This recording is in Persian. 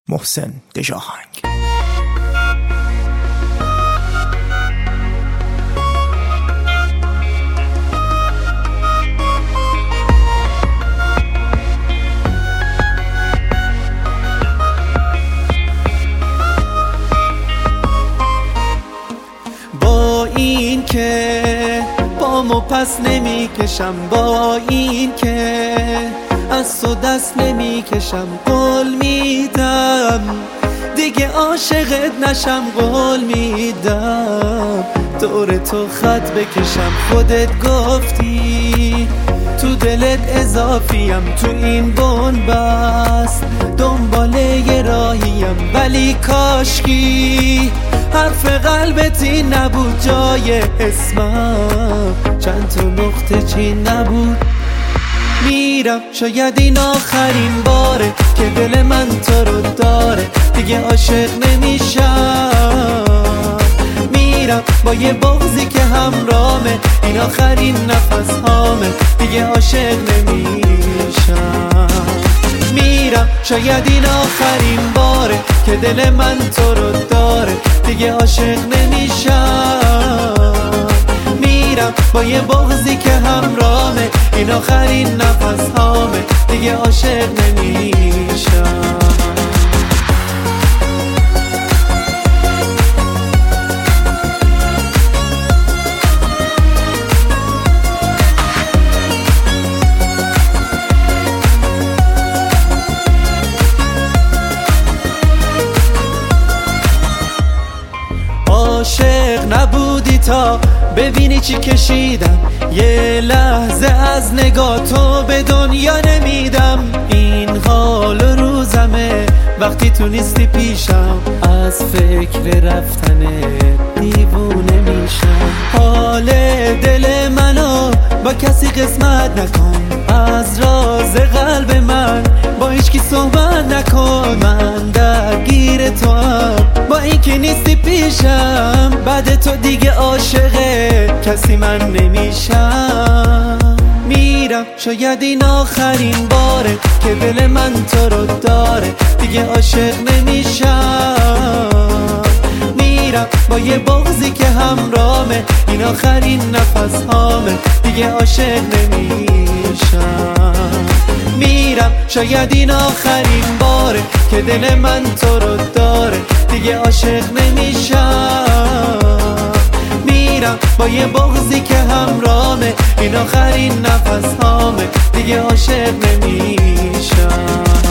محسن دژآهنگ. با این که پامو پس نمی کشم، با این که از تو دست نمی کشم، قول میدم دیگه عاشقت نشم، قول میدم دور تو خط بکشم. خودت گفتی تو دلت اضافیم، تو این بنبست دنبال یه راهیم، ولی کاشکی حرف قلبت این نبود، جای اسمم چند تا نقطه چین نبود. میرم شاید این آخرین باره که دل من تو رو داره، دیگه عاشق نمیشم. میرم با یه بغضی که همرامه، این آخرین نفس هامه، دیگه عاشق نمیشم. میرم شاید این آخرین باره که دل من تو رو داره، دیگه عاشق نمیشم. میرم با یه بغضی که همرامه، این آخرین نفس هامه، دیگه عاشق نمیشم. عاشق نبودی تا ببینی چی کشیدم، یه لحظه از نگاه تو به دنیا نمیدم. این حال روزمه وقتی تو نیستی پیشم، از فکر رفتن دیوونه میشم. حال دل منو با کسی قسمت نکن، از راز قلب من با هیچکی صحبت نکن. من درگیر تو هم با اینکه نیستی پیشم، بعد تو دیگه عاشق کسی من نمیشم. میرم شاید این آخرین باره که دل من تو رو داره، دیگه عاشق نمیشم. میرم با یه بغضی که همرامه، این آخرین نفس هامه، دیگه عاشق نمیشم. میرم شاید این آخرین باره که دل من تو رو داره، دیگه عاشق نمیشم. میرم با یه بغضی که همرامه، این آخرین نفس هامه، دیگه عاشق نمیشم.